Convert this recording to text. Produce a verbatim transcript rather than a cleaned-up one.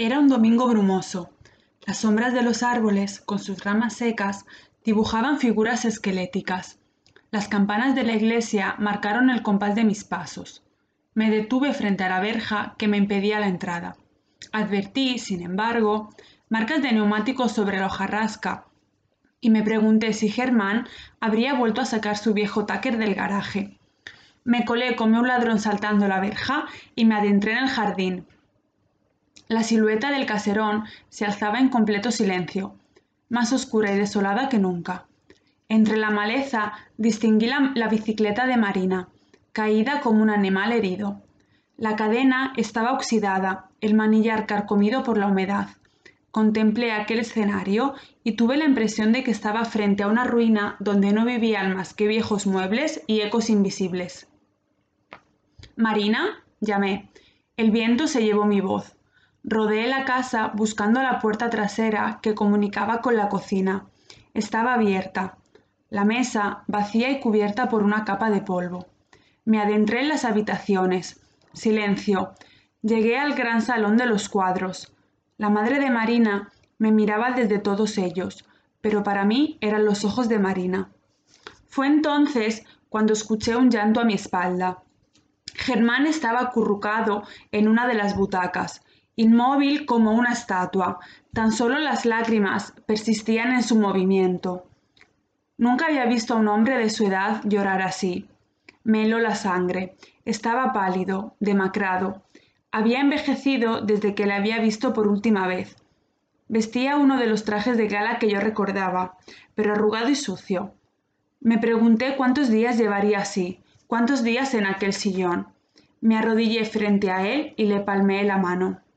Era un domingo brumoso. Las sombras de los árboles, con sus ramas secas, dibujaban figuras esqueléticas. Las campanas de la iglesia marcaron el compás de mis pasos. Me detuve frente a la verja que me impedía la entrada. Advertí, sin embargo, marcas de neumáticos sobre la hojarasca y me pregunté si Germán habría vuelto a sacar su viejo Tucker del garaje. Me colé como un ladrón saltando la verja y me adentré en el jardín. La silueta del caserón se alzaba en completo silencio, más oscura y desolada que nunca. Entre la maleza distinguí la, la bicicleta de Marina, caída como un animal herido. La cadena estaba oxidada, el manillar carcomido por la humedad. Contemplé aquel escenario y tuve la impresión de que estaba frente a una ruina donde no vivían más que viejos muebles y ecos invisibles. «Marina», llamé. El viento se llevó mi voz. Rodeé la casa buscando la puerta trasera que comunicaba con la cocina. Estaba abierta. La mesa, vacía y cubierta por una capa de polvo. Me adentré en las habitaciones. Silencio. Llegué al gran salón de los cuadros. La madre de Marina me miraba desde todos ellos, pero para mí eran los ojos de Marina. Fue entonces cuando escuché un llanto a mi espalda. Germán estaba acurrucado en una de las butacas, inmóvil como una estatua. Tan solo las lágrimas persistían en su movimiento. Nunca había visto a un hombre de su edad llorar así. Me heló la sangre. Estaba pálido, demacrado. Había envejecido desde que le había visto por última vez. Vestía uno de los trajes de gala que yo recordaba, pero arrugado y sucio. Me pregunté cuántos días llevaría así, cuántos días en aquel sillón. Me arrodillé frente a él y le palmeé la mano.